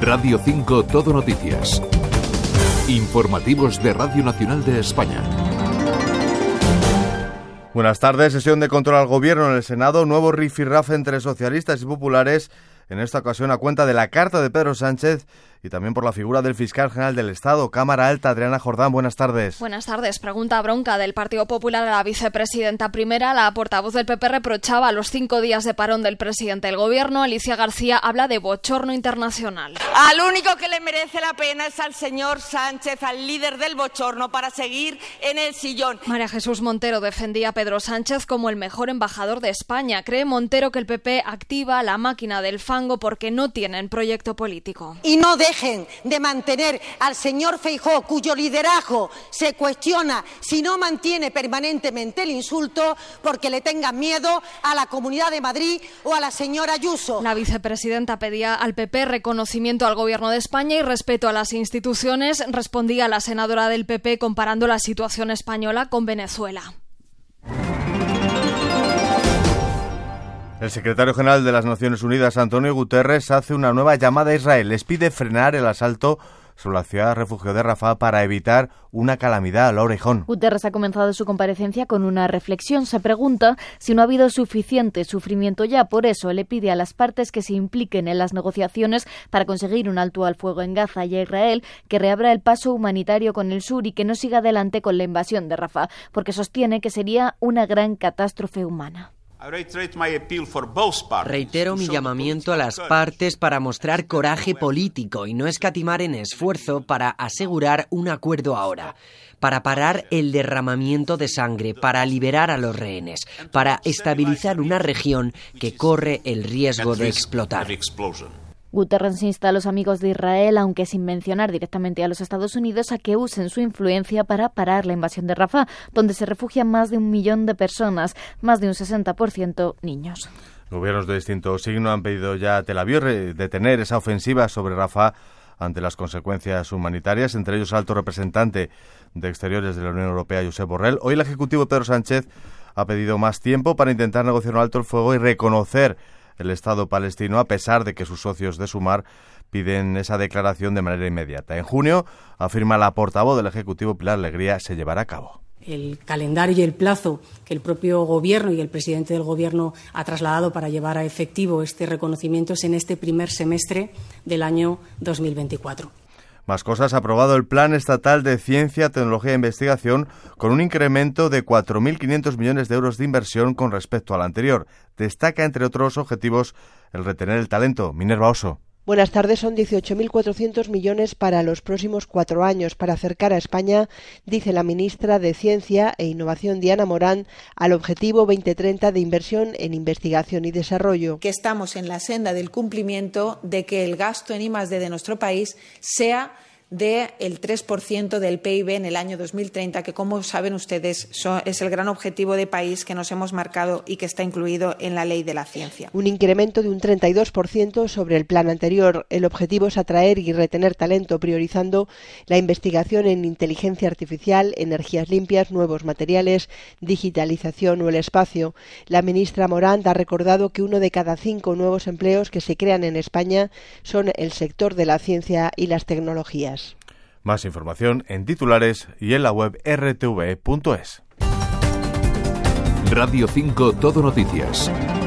Radio 5 Todo Noticias. Informativos de Radio Nacional de España. Buenas tardes. Sesión de control al Gobierno en el Senado. Nuevo rifirrafe entre socialistas y populares. En esta ocasión a cuenta de la carta de Pedro Sánchez y también por la figura del fiscal general del Estado. Cámara Alta, Adriana Jordán, buenas tardes. Buenas tardes. Pregunta bronca del Partido Popular a la vicepresidenta primera. La portavoz del PP reprochaba a los 5 días de parón del presidente del Gobierno. Alicia García habla de bochorno internacional. Al único que le merece la pena es al señor Sánchez, al líder del bochorno, para seguir en el sillón. María Jesús Montero defendía a Pedro Sánchez como el mejor embajador de España. Cree Montero que el PP activa la máquina del fango porque no tienen proyecto político. Y no dejen de mantener al señor Feijóo, cuyo liderazgo se cuestiona si no mantiene permanentemente el insulto, porque le tengan miedo a la Comunidad de Madrid o a la señora Ayuso. La vicepresidenta pedía al PP reconocimiento al Gobierno de España y respeto a las instituciones. Respondía la senadora del PP comparando la situación española con Venezuela. El secretario general de las Naciones Unidas, Antonio Guterres, hace una nueva llamada a Israel. Les pide frenar el asalto sobre la ciudad refugio de Rafah para evitar una calamidad. Laura Hijón. Guterres ha comenzado su comparecencia con una reflexión. Se pregunta si no ha habido suficiente sufrimiento ya. Por eso le pide a las partes que se impliquen en las negociaciones para conseguir un alto al fuego en Gaza y a Israel que reabra el paso humanitario con el sur y que no siga adelante con la invasión de Rafah, porque sostiene que sería una gran catástrofe humana. Reitero mi llamamiento a las partes para mostrar coraje político y no escatimar en esfuerzo para asegurar un acuerdo ahora, para parar el derramamiento de sangre, para liberar a los rehenes, para estabilizar una región que corre el riesgo de explotar. Guterres insta a los amigos de Israel, aunque sin mencionar directamente a los Estados Unidos, a que usen su influencia para parar la invasión de Rafah, donde se refugian más de 1 millón de personas, más de un 60% niños. Gobiernos de distinto signo han pedido ya a Tel Aviv detener esa ofensiva sobre Rafah ante las consecuencias humanitarias, entre ellos el alto representante de Exteriores de la Unión Europea, Josep Borrell. Hoy el Ejecutivo Pedro Sánchez ha pedido más tiempo para intentar negociar un alto el fuego y reconocer el Estado palestino, a pesar de que sus socios de Sumar piden esa declaración de manera inmediata. En junio, afirma la portavoz del Ejecutivo, Pilar Alegría, se llevará a cabo. El calendario y el plazo que el propio Gobierno y el presidente del Gobierno ha trasladado para llevar a efectivo este reconocimiento es en este primer semestre del año 2024. Más cosas, ha aprobado el Plan Estatal de Ciencia, Tecnología e Investigación con un incremento de 4.500 millones de euros de inversión con respecto al anterior. Destaca, entre otros objetivos, el retener el talento. Minerva Oso. Buenas tardes. Son 18.400 millones para los próximos 4 años para acercar a España, dice la ministra de Ciencia e Innovación, Diana Morán, al objetivo 2030 de inversión en investigación y desarrollo. Que estamos en la senda del cumplimiento de que el gasto en I+D de nuestro país sea del 3% del PIB en el año 2030, que, como saben ustedes, es el gran objetivo de país que nos hemos marcado y que está incluido en la Ley de la Ciencia. Un incremento de un 32% sobre el plan anterior. El objetivo es atraer y retener talento, priorizando la investigación en inteligencia artificial, energías limpias, nuevos materiales, digitalización o el espacio. La ministra Morán ha recordado que 1 de cada 5 nuevos empleos que se crean en España son el sector de la ciencia y las tecnologías. Más información en titulares y en la web rtv.es. Radio 5 Todo Noticias.